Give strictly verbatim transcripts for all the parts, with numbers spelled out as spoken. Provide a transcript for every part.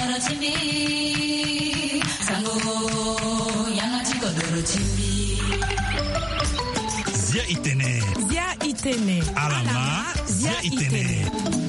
Zia Itene. Zia Itene. Alama. Zia Itene.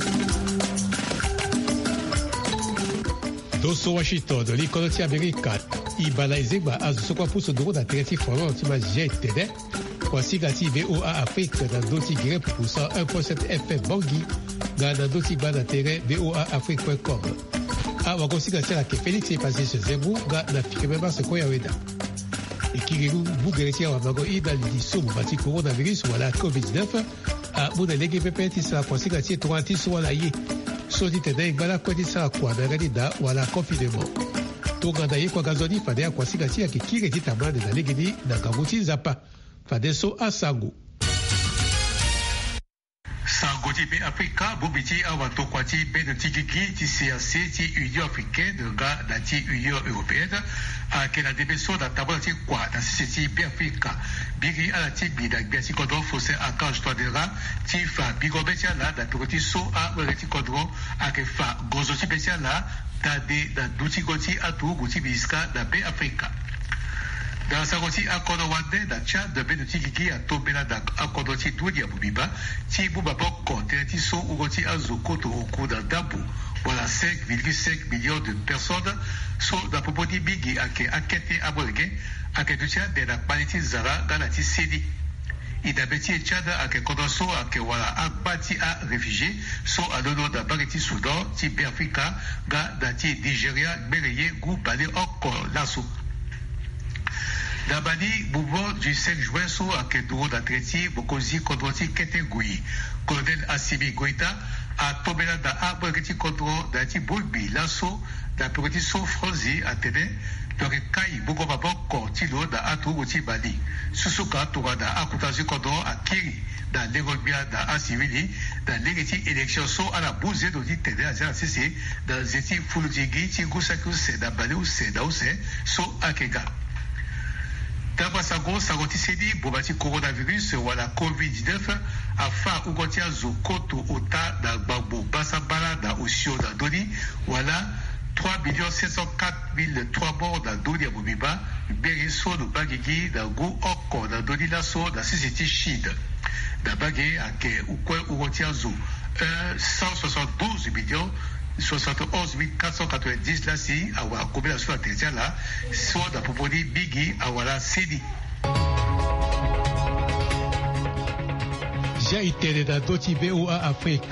Dosso Washington, l'Iconoti America, Ibala Izeba, Azusokwa Puso Doro da Tereti Forum, Tima Zia Itene. Kwasi Gati V O A Afrique, dans Doti Gire pour cent un virgule sept F M Bangui, dans Doti Bana Terre, V O A Afrique point com. A Wagosi Gati la ke Félix est passé ce Zemou, ga na Fikemeba se Koya Weda. Et Kiriru Bougereti wa Mago Ida Lidiso, Bati coronavirus, ou la covid dix-neuf, a Mouda Lege Pepe Tisa, Kwasi Gati, Toranti, Soala Ye. Sodi Tede, Igbala Kwedi Sa Kwa, Naganida, ou la confinement. Toganda Ye Kwa Gazoni, Fade a Kwasi Gati, a Kireti Tamande, na Legedi, na Gamuti Zapa. Fadeso Asango. Sangoti be Afrika, Bobiti Awato Kwati be de Tigiki, ti C A C, ti Union africaine, de ga da ti Union européenne, a ke la debeso da tabla ti kwa, da sisi be Afrika, bigi ala ti bi da biasi kodro fose a kanj to dera, ti fa bigo betia la, da turoti so a wele kodro, a ke fa gozo ti betia la, da de da duti goti atu guti biska da be Afrika. Dans sa aussi accord wande da Tchad de Benuti Gigi a tombé là accord ti Doudia Boubiba ti Bouba Boko ti so ugoti azukoto au cours d'un dabu voilà cinq virgule cinq millions de personnes so da popodi bigi ake akete abolge ake dutia de la paliti zara galati sedi ida beti Tchad ake kodoso ake wala akbati a réfugiés so adono da bageti Soudan ti be Afrika ga da ti Nigeria bereye gu balé encore lasso. Dabani, mouvement du cinq juin, so à Kedoro d'Atreti, Bokozi, Kodroti, Ketegui, colonel Assimi Goïta, a tombé là dans Abreti Kodro, d'Ati Boulbi, Lasso, da Petit So Frozi, à Tene, de Rekai, Bogobabo, Kortilo, da Aturuti Bali, Susuka, Tora, da Akutazi Kodro, à Kiri, da Legobia, da Asivili, da Legeti élection, so à la Bouzé, d'Odi Tene, à Zeracisi, da Zeti Fuludigi, Tingusakus, da Baleus, da Ose, so à Kega. D'abord, Sago, Sagoti Sedi, Bobati coronavirus, ou la covid dix-neuf, Afa Ugotia Zokoto Ota, da Babo, Basabala, da Osio, da Doni, voilà trois millions sept cent quatre mille trois morts da Doni à Bobiba, Beriso, da Bagigi, da Gou Oko, da Doni Lasso, da Sisiti Chid, da Bagé, Ake, Ukwe Ugotia Zo, cent soixante-douze millions. soixante et onze mille quatre cent quatre-vingt-dix là si à la combinaison de là soit dans Popodi Bigi à la Sedi. J'ai été dans Doti B O A Afrique.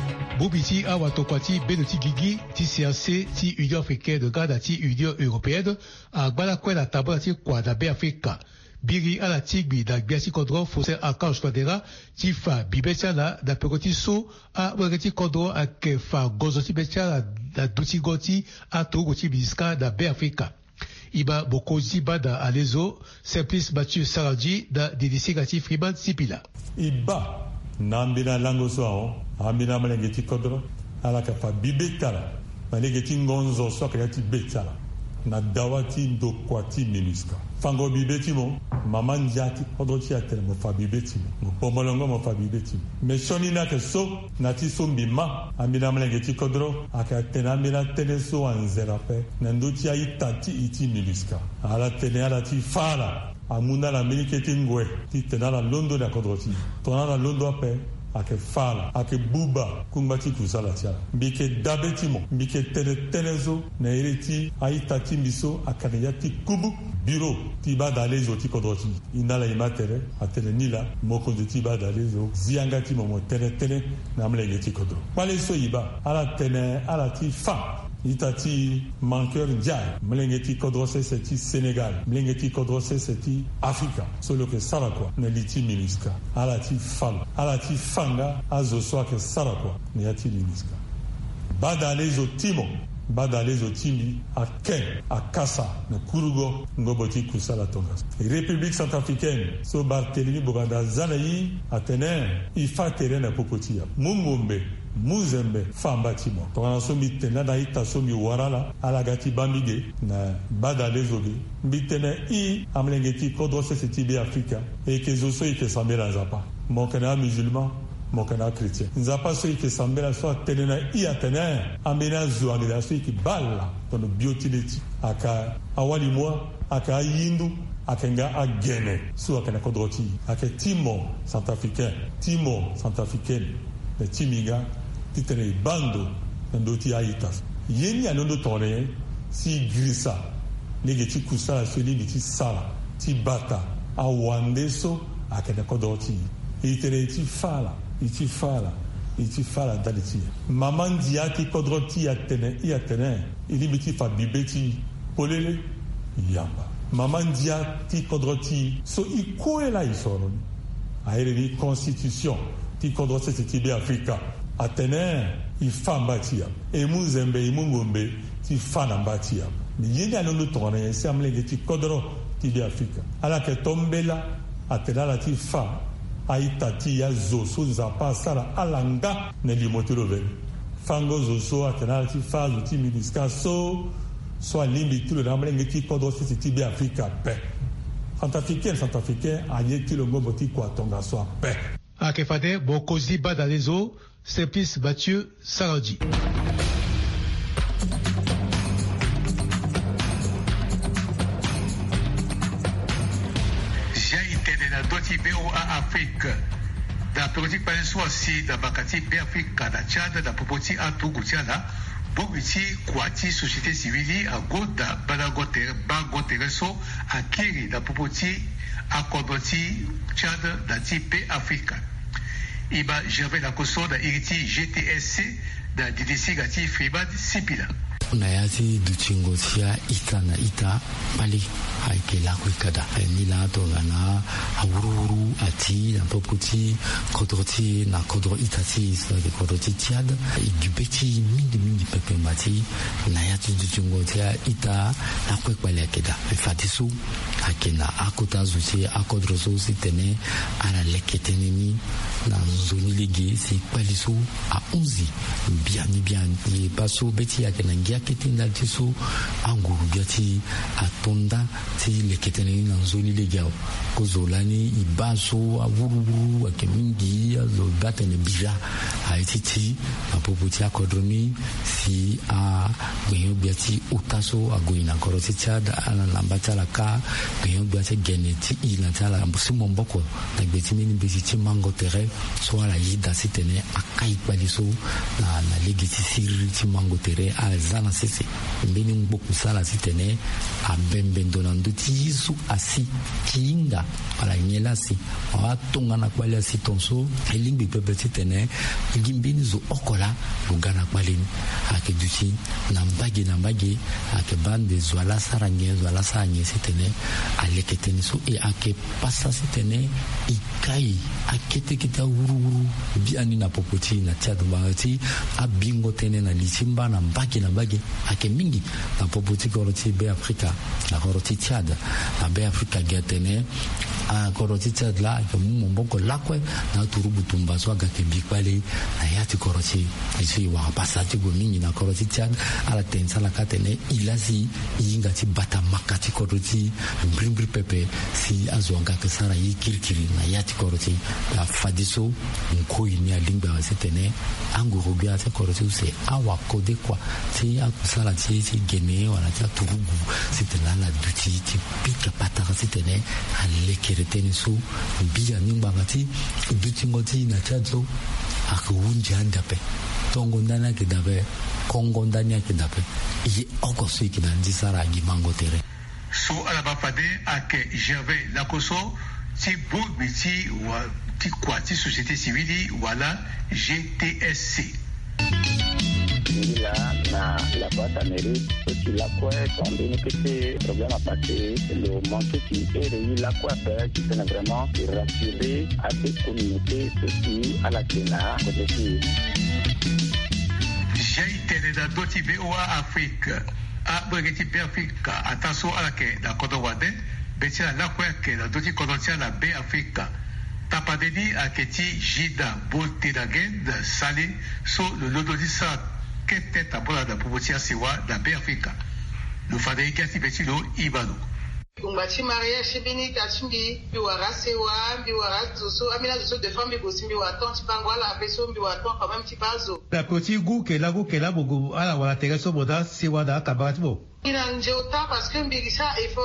Bobiti a Watokwati Benuti Gigi, T C A C, Ti Union africaine de Gada, Ti Union européenne, à Balakwe la Tabati Kwa da B Africa. Biri à la Tigbi, da Biasi Kodro, Fosse à Kanj Twadera, Tifa, Bibetiala, da Pekoti So, à Wageti Kodro, à Kefa, Gozoti Betiala, da Duti Goti, à Togoti Biska, da B Africa. Iba Bokozi Bada Alezo, Simplice Mathieu Saradji, da Didisi Gati Freeman Sipila. Iba, Nambina Langoso, Amina Malengeti Kodro, à la Kafa Bibetala, Malengeti Ngonzo, Sokati Betala. Na dawati ndo kwati minuska fango bibeti mo mama njati odoti atel mo fa bibeti mo pomolongo mo fa bibeti me shoni na ke so na ti so mbima amina mlengeti kodro aka tena amina tene so anzera pe na ndoti ayi tati iti minuska ala tene ala ti fala amuna la meliketi ngwe ti tena la londo na kodroti tona la londo ape ake fala ake buba kumbati kusala tia mbike dabetimo mbike tele telezo na ireti aitati miso akaneyati kubu biro tiba dalezo ti kodroti inala imatere atele nila moko de tiba dalezo ziangati momo tele tele na mlege ti kodro pale so iba ala tene ala ti fa itati manqueur ndiaye mlengeti kodrose seti Sénégal mlengeti kodrose seti Afrika solo ke sarakwa na liti miniska ala ti fal ala ti fanga azo so ke sarakwa ne yati miniska bada lezo timo bada lezo timi a ken a kasa na kurugo ngoboti kusala tongas République centrafricaine so Barthélemy Boganda zanayi atene ifa terena popotia mungombe Muzembe famba timo tona somi tena da ita somi warala alagati bambige na bada lezobe bitene i amlengeti kodrose seti be Afrika et que zo so ite sambela zapa mon kana musulman mokana chrétien nzapa so ke sambela so tenena i atena amena zo angela so ki balla tono biotileti aka awali moi aka yindu akenga agene so akana kodroti aka timo centrafricain timo centrafricain le timiga titene bando ndoti aitas yeni anondo tone si grisa negeti kusala so ni sala ti bata awandeso akana kodroti itere ti fala iti fala iti fala daliti maman diati kodroti atene i atene ili biti fa bibeti polele yamba maman diati kodroti so ikoela isono aere ni constitution ti kodroti ti be Afrika atene i famba tia e muzembe i mungombe ti fana mbatia ni yeni anondo tone se amlenge ti kodro ti be Afrika ala ke tombela atena la ti fa aitati ya zoso nzapa sala alanga ne limotelo vele fango zoso atena ti fazu ti miniska so so alimbi tilo na mlenge ti kodo si ti be Afrika pe centrafricain centrafricain aye tilo ngombo ti kwa tonga so pe akefade bokozi badalezo Sepis Mathieu Sarodi. Doti B O A Afrique da politique palenso si da bakati be Afrique da Tchad da popoti atu gutiala bobiti kwati société civile a goda balagote bagotereso akiri da popoti akodoti Tchad da ti be Afrique iba j'avais la koso da iriti G T S C da D D C gati Fribad Sipila na yati duchingo tia ita na ita pali haike la kwikada ni la to na awuru ati na popoti kodroti na kodro itati so de kodroti tiad igubeti mingi mingi pepe mati na yati duchingo tia ita na kwekwale keda fatisu akena akota zuti akodroso sitene ana leketeneni na zoni ligi si paliso a onze bien bien ni paso beti akena ngia ketinda tiso anguru gati atonda ti leketene na zoni ligi ko zolani ibaso awuru akemingi azo batene bija haititi apopoti akodromi si a gwenyo biati utaso agoina koroti chada ana lambata la ka gwenyo biati geneti ilantala mbusimo mboko na betini ni beziti mango tere so ala yida sitene akai paliso na na legiti siri ti mango tere alzana sese mbeni mboku sala sitene abembe ndona nduti yisu asi kinga ala nyelasi wa tonga na kwali asi tonso elimbi pepe sitene gimbini zo okola lugana kwalini ake duti na mbagi na mbagi ake bande zwala sarange zwala sanye sitene aleketeni so e ake pasa sitene ikai akete kita wuru wuru biani na popoti na Tchad mbangati abingo tene na lichimba na mbagi na mbagi ake mingi na popoti koroti be Afrika na koroti Tchad na be Afrika gatene a koroti Tchad la ke mumboko lakwe na turubu tumba so agake bikwale na yati koroti isi wa pasati go mingi na koroti Tchad ala tensa la katene ilasi ingati bata makati koroti mbrimbri pepe si azonga kesara yikirikiri na yati koroti la fadiso nkoi ni alimba wasetene anguru bia se koroti se awa kode kwa ti akusala ti ti gene wala ti turugu sitela la duti ti pika patara sitene alekereteni so bia nimba ngati duti ngoti na chazo akunja ndape tongo ndana kidabe kongo ndani kidabe yi okosi kinanji sara gimango tere so alabafade ake j'avais la koso ti bobiti wa ti kwati société civile wala G T S C là na la boîte amérique aussi la quoi tombé une petite problème à passer le manque qui est la quoi faire qui est vraiment rassurer à ces communautés aussi à la Kenya côté j'ai été dans d'autres B O A Afrique a bregeti be Afrika ataso ala ke da kodo wade betia la kwa ke da d'autres kodotia la be Afrika tapadedi aketi jida bote da gend sali so le lododi sa kete tabola da popotia sewa da be Afrika le fadei kati betilo ibalo Kumbati Maria Shibini Kachimbi, Biwara Sewa, Biwara Zoso, Amina Zoso de Famille Bosimbi Waton, Tipangwala, Beso, Biwaton, quand même Tipazo. La petite goût qu'elle a goût qu'elle a beaucoup, à la wala tereso moda, Sewada, Kabatbo. Il a un Jota parce que Mbirisa est fort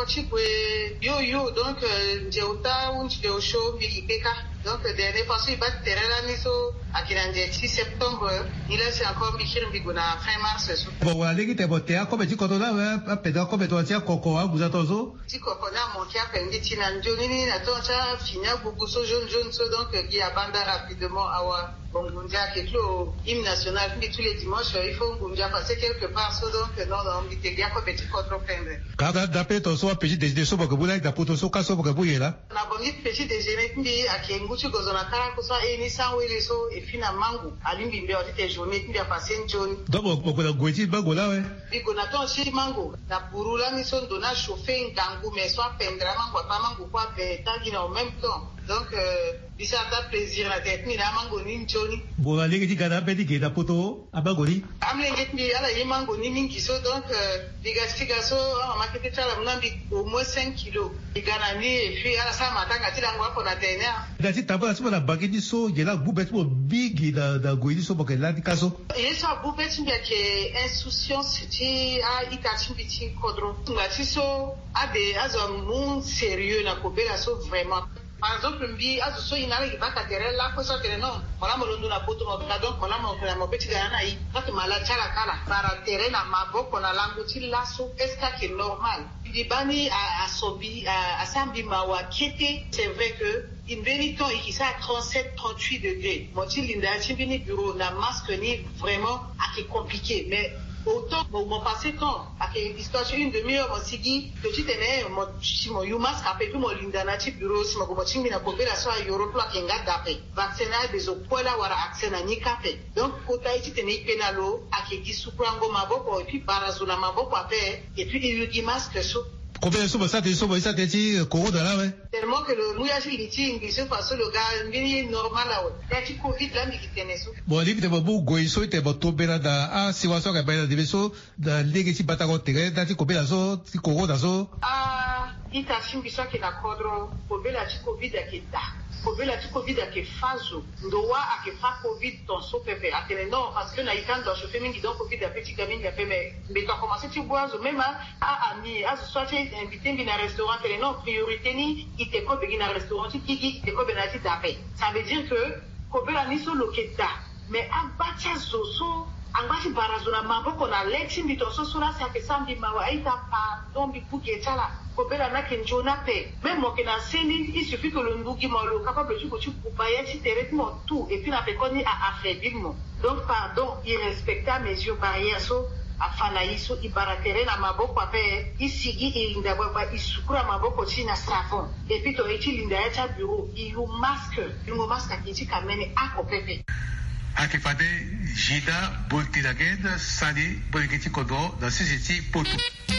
yo yo, donc Jota, un Josho, Mbiripeka. Donc, dernier fois, il va terrer la niso à Kirandé, six septembre, il a encore Michel Bigona, fin mars. Bon, voilà, les gars, bon, t'es comme tu connais là, à pédale comme tu as coco, vous êtes aux Si Cocona, mon qui a perdu Tinanjoni, Natoncha, Fina, Boubousso, jaune, jaune, donc, qui abandonne rapidement à Bongundia, qui est le hymne national, mais tous les dimanches, il faut Bongundia passer quelque part, donc, non, non, il était bien comme petit contre-prendre. Quand d'après ton soin, petit déjeuner, so, que vous l'avez, d'après ton soin, casse, que vous y là. On a bon petit déjeuner, à Kengu. Tu gozona kara kusa eni sanwele so e fina mangu alimbi mbia otite journée mbia passer njoni donc on a goiti bango là ouais biko na ton shi mango na burula ni so dona chauffer ngangu mais soit pendra mango pa mango kwa be tangi na en même temps donc bisa ta plaisir la tête ni na mango ni njoni bon la legi gada pedi geda poto abagori amle ngetni ala yi mango ni ningi so donc digastiga so makete tala mnambi au moins cinq kilos igana ni et puis ala sa matanga tilango hapo na tena dati tabala sima na bageti so gela bubet mo big da da goidi so boke la dikaso yeso bubet mbia ke insouciance ti a ikati biti kodro ngati so ade azo mun sérieux na kobela so vraiment. Par exemple, mbi azo so inala ibaka terre la ko so terre non mala molondo na poto mo donc mala mo na mo petit gana yi parce mala chala kala para terre na maboko na lango ti lasso est-ce que c'est normal libani a asobi a asambi mawa kete c'est vrai que in veniton il ça trente-sept trente-huit degrés moi ti linda ti bini bureau na masque ni vraiment a qui compliqué mais autant mon passé temps à que discussion une demi-heure mon sigi petit tenait mon si mon yumas capé tout mon linda na ti bureau si mon chingi na coopération à Europe là kenga dapé vacciner des opola wara accès na ni capé donc kota iti tenait penalo à que disuprango maboko et puis barazuna maboko apé et puis il y masque so. Combien de sommes ça t'es sommes ça t'es ti corona là ouais tellement que le mouillage il est inglés parce que le gars vini normal là ouais tu covid là mais qui tenait so bon livre de bobu goiso te boto bela da ah si wa so ka bela de so da legacy batago tere da ti kobela so ti corona so ah ita simbi so ke na kodro kobela ti covid akita kobela ti covid ake fazo ndowa ake fa covid ton so pepe akene non parce que na ikando chauffer mingi donc covid a petit gamin a fait mais mais tu as commencé tu bois même à ami à soit tu invité dans restaurant tele non priorité ni ite ko begi na restaurant ti kiki ite ko benati tapé ça veut dire que kobela ni so loketa mais abacha zoso angati barazuna maboko na leti mbito so sura sa ke sambi mawa ita pa dombi puke tala kobela na kenjona pe même mo kena seli il suffit que le ndugi mo lo capable tu ko tu coupaye si territement tout et puis na pe koni a affaiblir mo donc pardon il respecta mesures barrières so afana iso ibaratere na maboko ape isigi ilinda baba isukura maboko china savon et puis to eti linda ya bureau il masque il masque akiti kamene akopepe akifade jida boltilaged sali bolekiti kodo da sisiti poto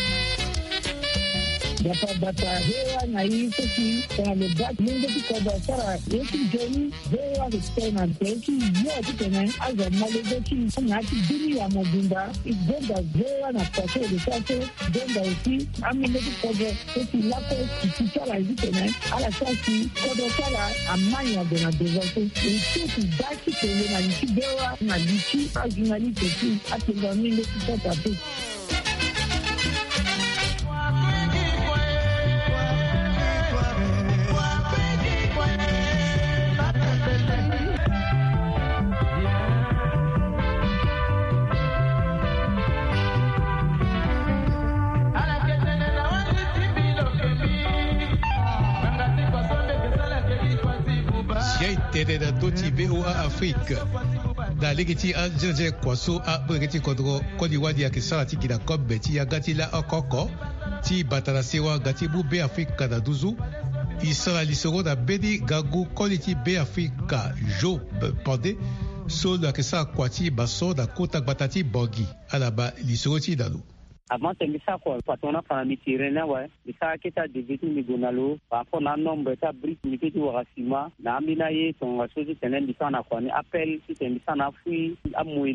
data data hewa na hii sisi kwa lebak mungu tukoda sara yeki joni hewa kutena teki yote tena aza malezeki na kidini ya mobunda igenda hewa na kwaso de kwaso denda usi aminde tukoda sisi lapo kitara hivi tena ala sasi kodo sara amanya de na devote usiku daki tena na nikibewa na lichi ajinali teki atenga minde tukoda tu. Tede da doti V O A Afrique da legiti a jeje kwaso a bregeti kodro kodi wadi ya kisala tiki da kobe ti ya gati la okoko ti batala sewa gati bu be Afrika da duzu isara lisoro da bedi gagu kodi ti be Afrika jo pande so da kisala kwati baso da kota batati bogi alaba lisoro ti dalu. Avant de ça quoi patona fami tirena wa isa kita diviti mi gonalo pa fo na nombre ta brit mi ti warasima na amina ye ton wasoji tenen bisana kwa ni appel ti ten bisana fui amuilo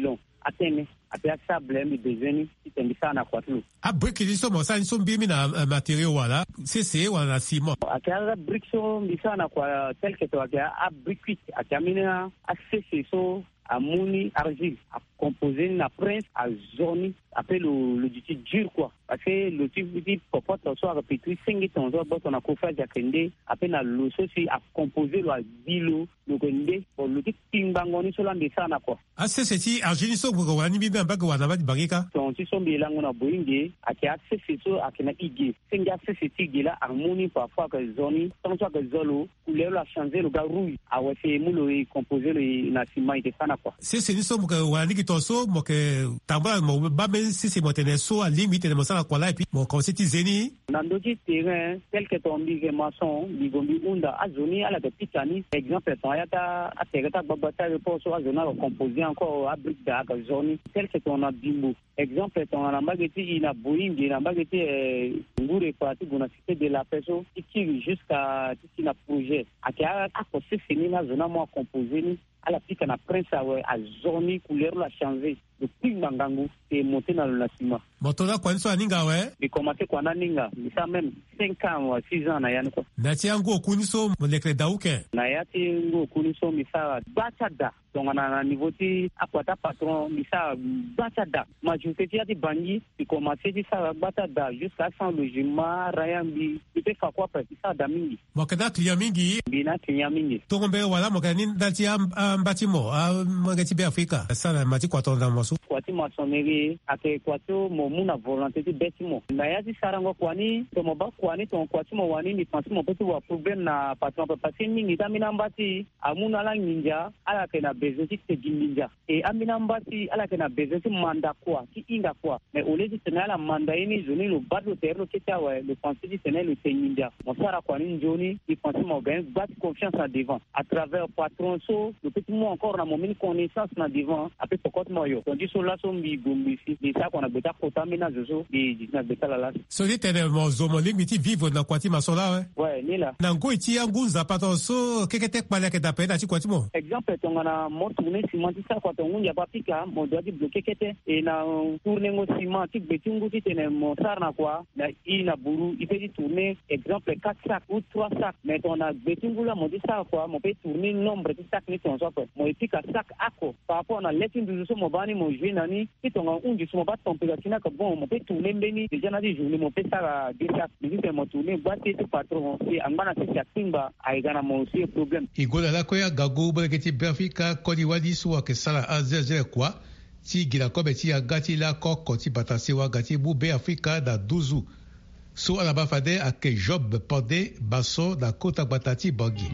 atene apia sable mi bezeni itendi sana kwa tu a brick ni so mo san so bi mi na uh, material wala cc wala ciment akia brick so mi sana kwa tel que to akia a brick akia mina a cc so amuni argile a composé na prince à zone appelle le le du dur quoi parce que le type dit popote so a répété cinq ton so boto na kofa jakende appelle na lo so si a composé le bilo le kende pour le type timbangoni so la sana quoi a c'est si argile so ko wani bi ba ko wana ba barika ton si so bi lango na boinge akia c'est so akina ige singa c'est tige la harmonie parfois que zone tant soit que zolo couleur la changer le gars rouille a ouais c'est mulo composé le na ciment de sana quoi c'est c'est ni so ko wani ki to so mo ke tamba mo ba ben si c'est mo tene so à limite de mo sana kwa la et puis mo consiti zeni na ndoji terrain tel que ton bi maçon bi gombi unda a zone ala de pitani exemple ton yata a tereta babata le poso a zone a composé encore a brique da ka zone tel que ton a bimbo exemple ton na mageti ina boingi na mageti ngure parti gona cité de la personne qui jusqu'à qui na projet a ka a posé fini na zone mo composé ni ala pika na prince a zone couleur la changer depuis mangangu et monter dans le nasima motola kwa nso aninga we et commencer kwa naninga ça même cinq ans ou six ans na yani ko na ti ango kuniso mo lekre dauke na yati ngo kuniso misara bachada donc na na niveau ti apata patron misara bachada majorité ti ati bangi et commencer ti ça bachada jusqu'à cent logement rayambi peut faire quoi peut ça damingi mo kada client mingi bina client mingi to ngombe wala mo kani ndati am batimo a magati be Afrika sana mati kwa tonda mosu kwati maçonnerie ake kwato mo muna volonté ti betimo na yati sarango kwani to mo ba kwani to kwati mo wani ni pensi mo peti wa problème na patron parce que ningi tamina mbati amuna la ninja ala ke na besoin ti te ninja et amina mbati ala ke na besoin ti manda quoi ti inga quoi mais au lieu de tenir la manda ini zoni le bas de terre qui ta ouais le pensi ti tenir le te ninja mo sara kwani njoni ti pensi mo gain bat confiance en devant à travers patron so le petit mot encore na mo mini connaissance na devant après pourquoi mo yo on dit so la so mbi gombi si de ça qu'on a beta kotamina zozo et na beta la la so dit tene mo zomo limiti vivre na kwati masola ouais ouais ni la na ngo iti angunza pato so kekete pale ke tapenda ci kwati mo exemple tongana mo tourner ciment ça quoi tongunya ba pika mo doit bloquer kete et na tourner ngo ciment ti betungu ti tene mo sarna quoi na ina buru il peut tourner exemple quatre sacs ou trois sacs mais on a betungu la mo dit ça quoi mo peut tourner nombre de sacs ni ton so quoi mo pika sac ako par rapport na letin du so mo bani mo jouer nani ti tonga unji so mo ba température ka bon mo peut tourner mbeni déjà na di journée mo peut ça des sacs mais mo tourner ba ti patron et angana ti simba aigana mo si problème igola la ko ya gago baleketi Afrika ko di wadi so ke sala azeze kwa ti gila ko beti ya gati la ko ko ti batase wa gati bu be Afrika da douze so ala ba fade ake job pode baso da kota batati bogi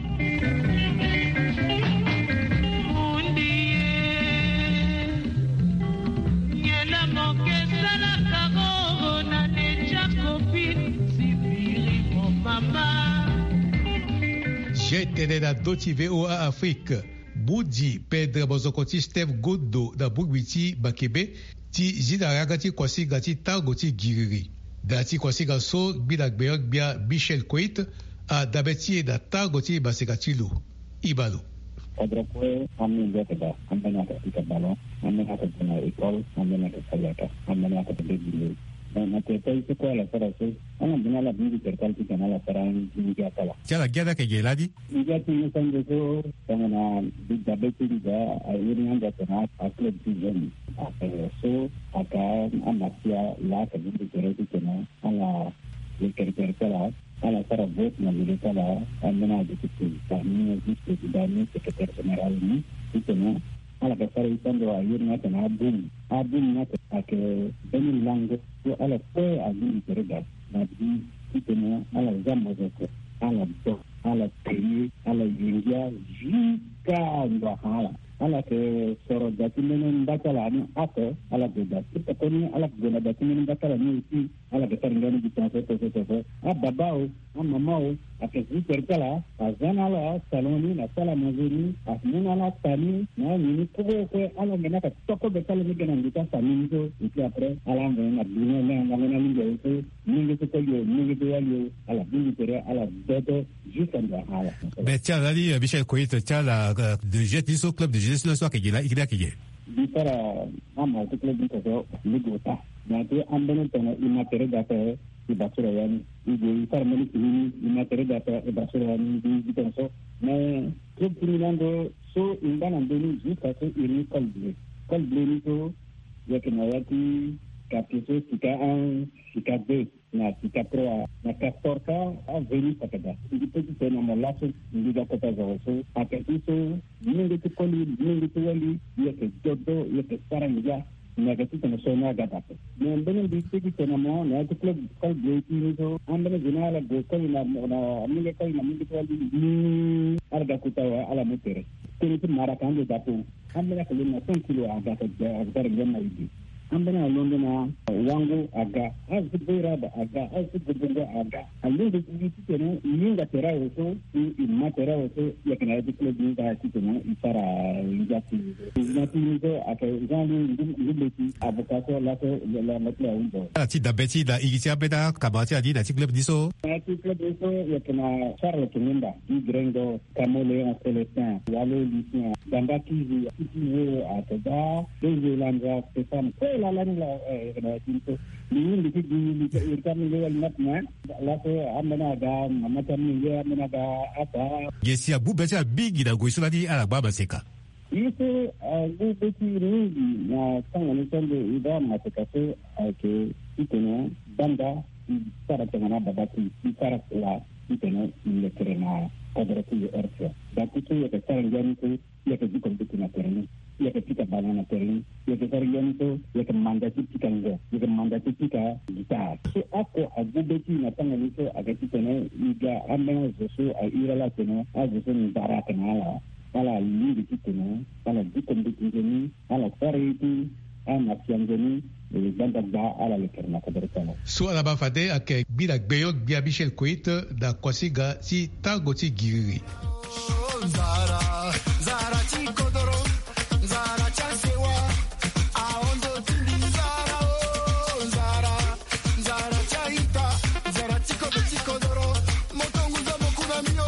J'étais dans Doti V O A Afrique. Boudi Pedro Bozokoti Steve Godo da Bugwiti Bakebe ti Zidaragati Kwasi Gati Targoti Giriri. Dati Kwasi Gaso Bidak Beok Bia Michel Koit a Dabeti da Targoti Basekatilu. Ibalo. Odrokwe amni da ambana ka tika balon amna ka tuna ekol amna ka sayata amna ka tebili na te tai se kwa la sara se ana bina la bingi terkal ti kana la sara ni ga kala Tiala gada ke geladi ni ga ti ni sanjo so tangana di dabeti da ayuri anga tana akle ti jeni so aka amasia la ka bingi terkal kana ala le terkala ala sara vote na militala amna de ti tani ni ti da ni secretaire general ni tena ala ka sara itando ayuri na tana bum abum na ta ke beni lango so ala ko agin terga na di tena ala zambo ko ala do ala teni ala yingia jika ndo hala ala ke soro dati menen batala ni ako ala go dati ko ni ala go na dati menen batala ni ti ala ke tar ngani di tanse to to to ababao amamao ake ziterkala azana la saloni na sala mazuri asmuna la tani na ni ko ko ala ngena ka toko betala ni ngena ndita tani nzo ipi apre ala ngena bino na ngena ni nzo ni nzo ko yo ni nzo yo ala bini tere ala dodo jusqu'à Ben tiens, là, Michel Koit, tiens, la de jet, au club de jeunesse, le soir, qu'il y a, il y a, qu'il y a. di para ama to club ko so ligota na te ambene tana imatere data e basura yani di para meni ni imatere data e basura yani di di so mais club criminando so indana ndeni jusqu'à ce il colble colble ni to yakina yati kapito sika un sika deux na sika trois na kastorka a veni pakada di petit tena malaso di da kota zo akatiso ninge to koli ninge to wali yake jodo yake saranga na katita na sona gata ne mbene di petit tena mo na to club kal breaki ni so ambene jinala go kali na na ninge kali na ninge to wali ni arga kutawa ala mutere kini to marakande dapo ambene kali na cinq kilo aga ta ga na idi ambana londo na wangu aga azubira da aga azubira aga alinde kiti tena ninga tera oso i matera oso yakina ya club ninga tena isara ingati ingati nizo aka zangu ngibeti abokato lato la matla undo ati da beti da igisia beta kabati adi da club diso ati club diso yakina Charles Tumenda di Grengo Kamole en Celestin walo lycée danda kizi kizi atada de langa Stefan la la la eh tinto ni di di di kami lewal matna la ko amana ga mamata mi ya amana ga apa yesi abu beta big da go isuladi ala baba seka itu abu beti ni na tanga ni tende ida matakaso ake iteno banda para tengana babati para la iteno le krena kodrati erse da kutu ya tsarangani ko ya ke dikon dikina terni ya ke kita banana terni ya ke sargani to ya ke manda tipika ngo ya ke manda tipika gitar so ako agubeti na tanga ni to agati tene iga amena so a irala tene azuso ni baraka na ala ala lindi tene ala dikon dikini ala sariti ana siangeni banda da ala le kerna kodrata so ala ba fade ake bila gbeyok bia Michel Koit da kwasiga si tagoti giri Zara, Zara chico doro, Zara chasewa, aondo tindi Zara, oh Zara, Zara chaita, Zara chico de chico doro, motongu za mokuna mio.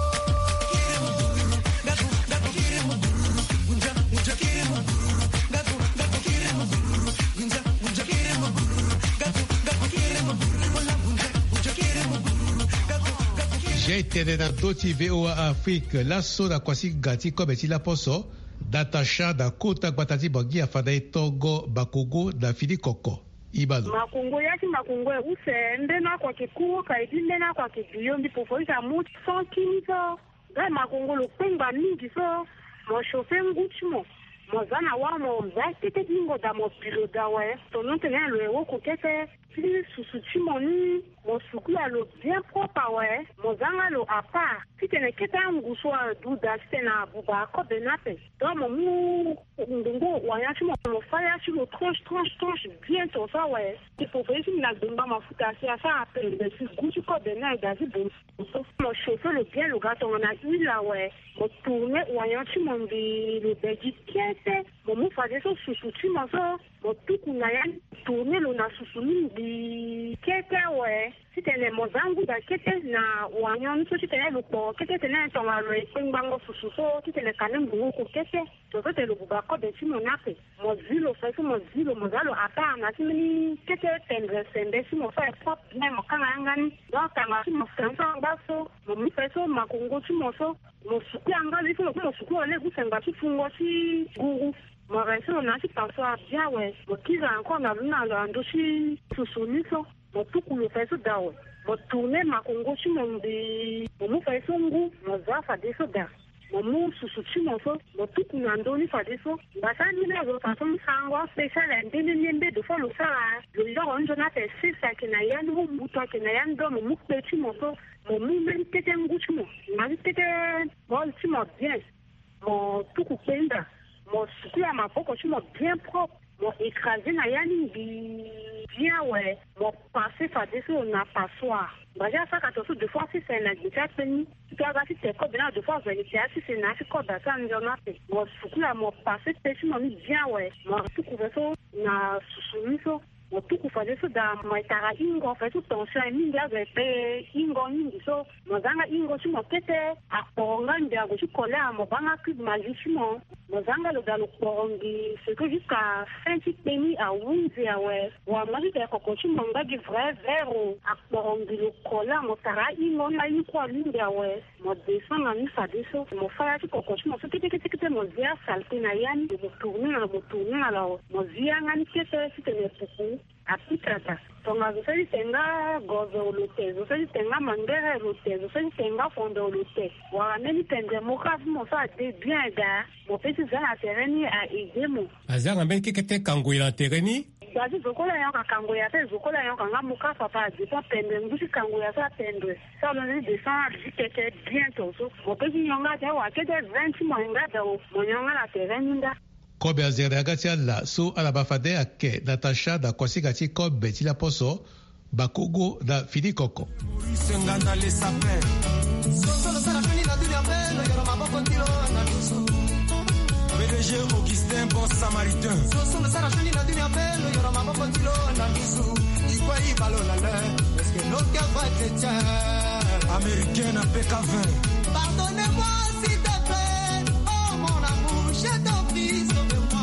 Gato, gato kire muguru, unja, unja kire muguru, gato, gato kire muguru, unja, unja kire muguru, gato, gato kire muguru, unja, unja kire muguru, gato, gato kire. J'ai été dans Doti V O A Afrique, lasso da kwasi gati ko beti la poso, datasha da kota kwatati bagi afada Togo Bakogo da fili koko. Ibalo. Makungu yaki makungu usende na kwa kikuo kaidinde na kwa kibiyo ndi pofoisha muti son kimizo. Gai makungu lupengba mingi so, mo shofe nguchimo. Mo zana wa mo mzai tete dingo da mo pilo da we. Tonon tenen lwe woko kete, fili susuchimo ni, mo sukula lo bien propre we. Mo zanga lo apa. Si tene keta nguswa duda sena buba ko benape. Do mo mu ndungo wanyachimo mo faya chimo tranche tranche tranche bien to sa we. Il faut faire une nagumba mafuta si asa apel de si guchu ko bena da si bon. Mo chauffer le bien le gâteau on a eu là ouais. Mo tourner wanyachimo ndi le beji kete. Mo mu fa de so susuchi mo so. Mo tuku na yan tourner lo na susuni di kete ouais. Si tene mo zangu da kete na wanyon so si tene lo po kete tene tonga lo pengbango susu so si tene kanem bungu ko kete. To so te lo buba ko de si mo nape. Mo zilo fa so mo zilo mo zalo apa na si mini kete tendre sende si mo fa pop na mo kanga ngani. Donc kanga si mo fransa baso mo mi fa so makungo si mo so mo suku angali so mo suku ole kusenga si fungo si guru. Mo reso na si paso a bien ouais. Mo kiza encore na luna lo ando si susuni so. Mo tuku lo fa so dawo. Mo tourner makungo si mo ndi mo fa so ngu mo za fa de so da. Mo mu susuchi mo so mo tuku na ndoni fa de so. Basani na zo fa so msango special ndini nyembe do fo lo sara. Lo yo onjo na te sisa kina yan hu buto kina yan do mo mu pechi mo so. Mo mu men tete nguchi mo. Ma tete mo chi mo bien. Mo tuku penda. Mo suku ya maboko chi mo bien propre. Mo écrasé na yani bien ouais. Mo passé fa de so na passoire. Baja sa ka to so de fois si c'est na gita peni. Tu as gâté tes codes là de fois venir si c'est na si code ça nous on a fait. Mo suku ya mo passé pêche mo bien ouais. Mo tuku so na susumi so. Mo tuku fa de so da maitara ingo fa so tension mingi ave pe ingo mingi so. Mo zanga ingo si mo kete a ponga ndia go si kola mo banga ku mali si mo. mozanga lo dalo porongi ce que jusqu'à fin ti peni a wunzi awe wa mali de kokochi monga gi vrai vero a porongi lo kola mo tara ingo na yi kwa linde awe mo descend na mi fadeso mo faya ti kokochi mo tete tete tete mo zia salte na yani mo tourner na mo tourner na lo mo zia ngani kese ti tene puku a pitrata tonga zo se tenga gozo lute zo se tenga mangere lute zo se tenga fondo lute wa neni tende mo ka mo sa de bien da mo pesi za na tereni a idemo azanga mbele kekete kangoila tereni bazi zokola yanka kangoya te zokola yanka nga mo ka papa de pa pende ngusi kangoya sa pende sa no ni descend vitete bientôt so mo pesi nyonga te wa ke de vingt manga da mo nyonga na tereni nda kobe azere agati ala so alabafade ake Natasha da kwasigati kobe tila poso bakogo da fili koko senganda le sapin solo sala fini na dunia belle yoro maboko ndilo na nusu P D G Augustin Bon Samaritain solo sala fini na dunia belle yoro maboko ndilo na nusu ikwa ibalo la le est-ce que l'autre gars va être tien américain na P K vingt pardonnez-moi s'il te plaît oh mon amour je t'en prie sauve-moi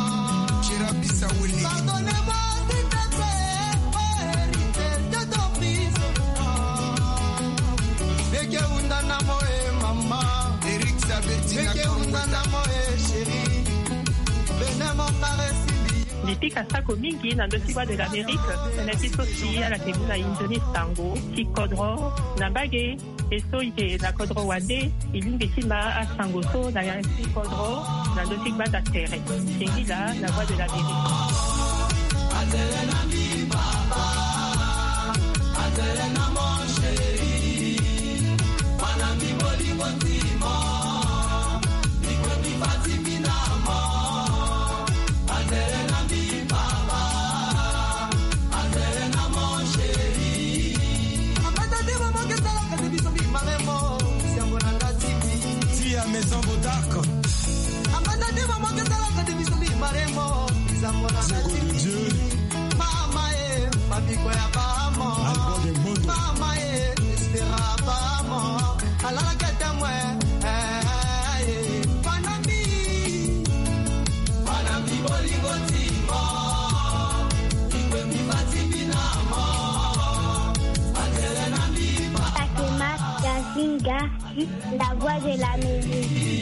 pardonnez-moi s'il te plaît oh héritier je t'en prie sauve-moi Beke undana moe mama Eric Sabetina Beke undana moe chérie Bene mon caresse Nipika sako mingi na ndosigwa de l'Amérique na kisosi ala kemuna Indonésie tango kikodro na bage eso ike na kodro wande ilingi sima a sangoso na yansi kodro na ndosigwa da terre sengila la voix de l'Amérique Adelena mi baba Adelena mon chéri Wana mi boli montimo Nikwe mi fatimi namo Adelena maison Bodark Amanda de maman que ça la de bisoubi maremo zamona de Dieu mama e papi ko ya bamo mama e espera bamo ala la gata moi eh panami panami bolingo timo ikwe mi bati binamo Adelena mi Takema Kazinga la voix de l'Amérique.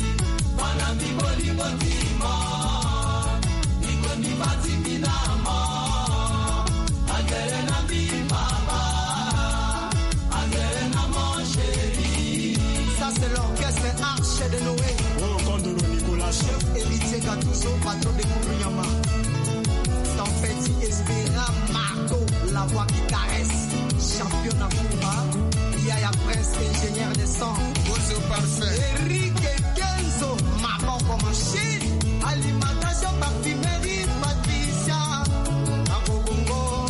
Ça c'est l'orchestre Arche de Noé. Oh, Condoro Nicolas. Chef héritier Gattuso, patron de Kourouyama. Tempête Espera Marco, la voix qui caresse. Champion Afouba. Yaya Prince, ingénieur de son. Bozo parfait. Eric Kenzo, maman comme machine. Alimentation, parfumerie, patricia. Abobongo.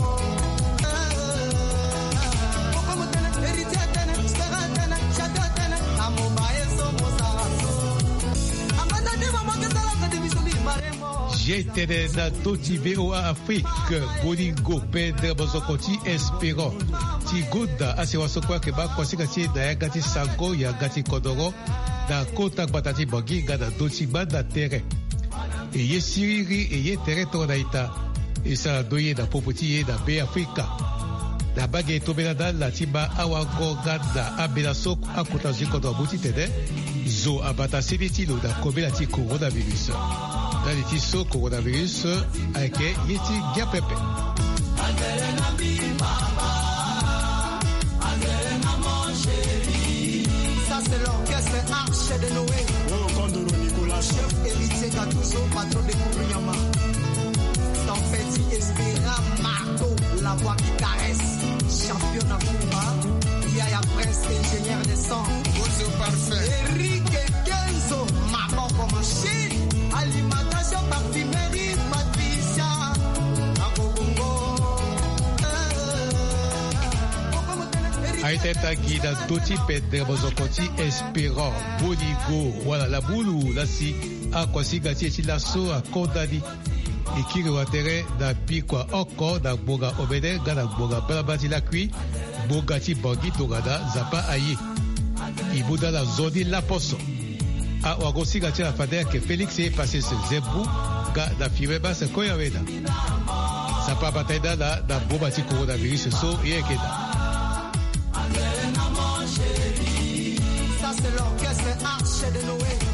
Héritier Tene, Spera Tene, Chata Tene. Amoba et Somo Saraso. Amanda de maman que ça la fait de bisoubi, maremo. J'étais na Toti V O A Afrique, Bolingo, Pedro Bozokoti, Espérant. Ti Gouda, Asiwasokwa Keba, Kwasikati, Dayagati Sango, Yagati Kodoro, da Kota Batati Bogi, Gada Doti Bada Tere. Et ye Siriri, et ye Tere Tonaita. Et ça doye da Popoti, da Be Africa. Da Bagé Tobenada, la Tiba Awago Gada, Abela Sok, Akota Zikodo Bouti Tede, Zo Abata Siditilo, da Kobelati Coronavirus. Dans les tissus coronavirus, avec Yeti Giapepe. Adelena mi baba, Adelena mon chéri. Ça c'est l'orchestre Arche de Noé. Oh, Condoro Nicolas. Chef héritier Gattuso, patron de Kourouyama. Tempête Espera Marco, la voix qui caresse. Champion Afouba. Yaya Prince, ingénieur de son. Bozo parfait. Eric Kenzo, maman comme machine. Alimentation, parfumerie, patricia. Aiteta Guida Toti Pedro Bozokoti Espérant Bonigo voilà la boulou la si a Kwasigati et la so a Kodadi et qui rewatere da Pikwa Oko da Boga Obede Gada Boga Balabati la Kui Bogati Bogi Togada Zapa Aye Ibuda la Zodi La Poso a wagosi ga tia fadea ke Felix e passé ce zebu ga da fiweba se koya weda sa pa bataida da da boba ti coronavirus so ye keda